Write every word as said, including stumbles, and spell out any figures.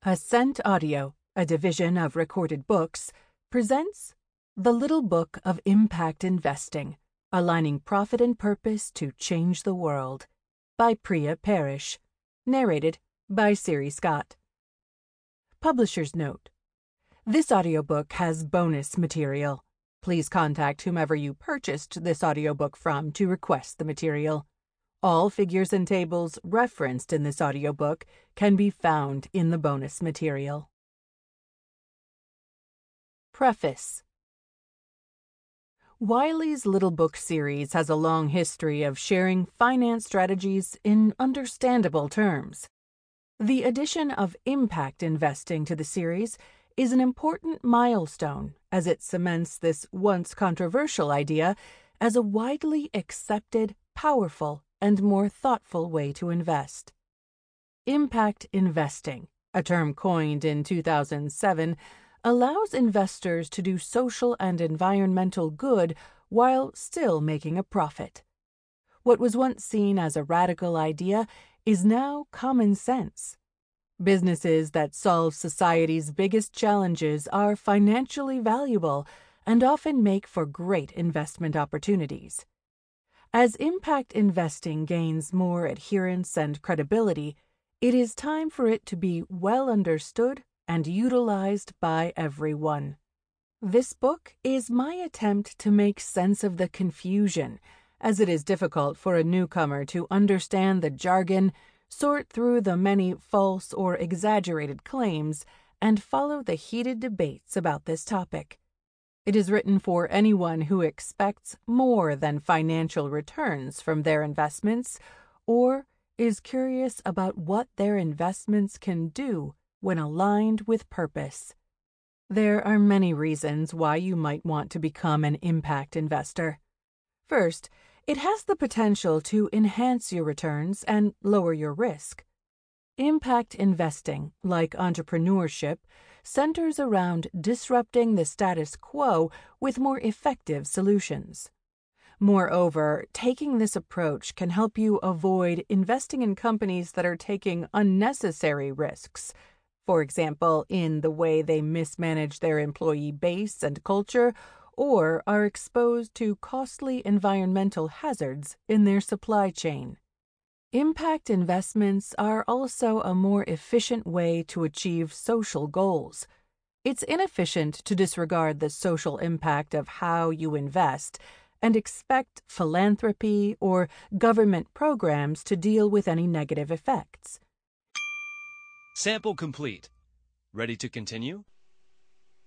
Ascent Audio, a division of Recorded Books, presents The Little Book of Impact Investing, Aligning Profit and Purpose to Change the World, by Priya Parrish, narrated by Siri Scott. Publisher's Note: this audiobook has bonus material. Please contact whomever you purchased this audiobook from to request the material. All figures and tables referenced in this audiobook can be found in the bonus material. Preface. Wiley's Little Book series has a long history of sharing finance strategies in understandable terms. The addition of impact investing to the series is an important milestone as it cements this once controversial idea as a widely accepted, powerful, and more thoughtful way to invest. Impact investing, a term coined in two thousand seven, allows investors to do social and environmental good while still making a profit. What was once seen as a radical idea is now common sense. Businesses that solve society's biggest challenges are financially valuable and often make for great investment opportunities. As impact investing gains more adherence and credibility, it is time for it to be well understood and utilized by everyone. This book is my attempt to make sense of the confusion, as it is difficult for a newcomer to understand the jargon, sort through the many false or exaggerated claims, and follow the heated debates about this topic. It is written for anyone who expects more than financial returns from their investments or is curious about what their investments can do when aligned with purpose. There are many reasons why you might want to become an impact investor. First, it has the potential to enhance your returns and lower your risk. Impact investing, like entrepreneurship, centers around disrupting the status quo with more effective solutions. Moreover, taking this approach can help you avoid investing in companies that are taking unnecessary risks, for example, in the way they mismanage their employee base and culture, or are exposed to costly environmental hazards in their supply chain. Impact investments are also a more efficient way to achieve social goals. It's inefficient to disregard the social impact of how you invest and expect philanthropy or government programs to deal with any negative effects. Sample complete. Ready to continue?